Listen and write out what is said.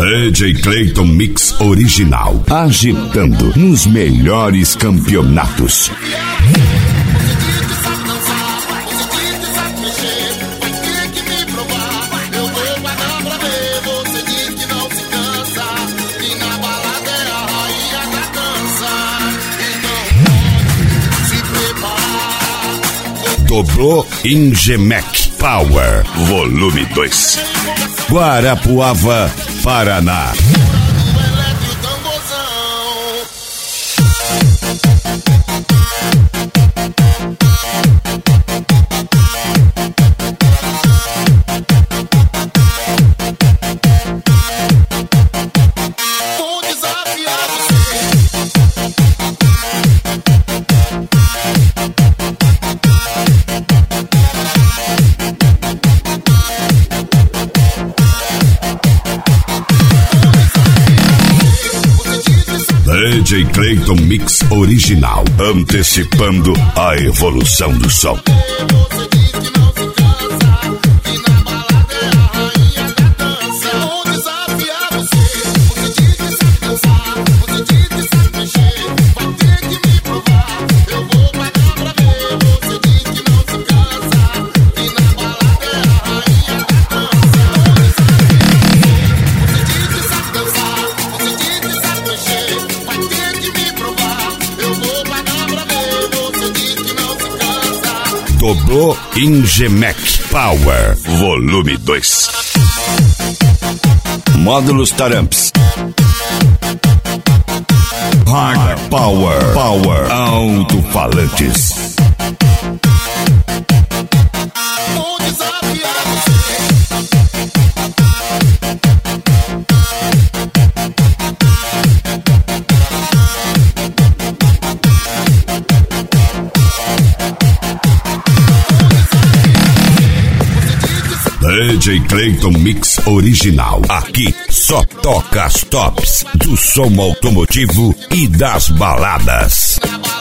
DJ Clayton Mix Original, agitando nos melhores campeonatos. Dobrou Ingemec Power, volume 2. Guarapuava, Paraná. DJ Clayton Mix Original, antecipando a evolução do som. Dobrou Ingemec Power, volume 2. Módulos Taramps. Hard Power, alto-falantes. DJ Clayton Mix Original. Aqui só toca as tops do som automotivo e das baladas.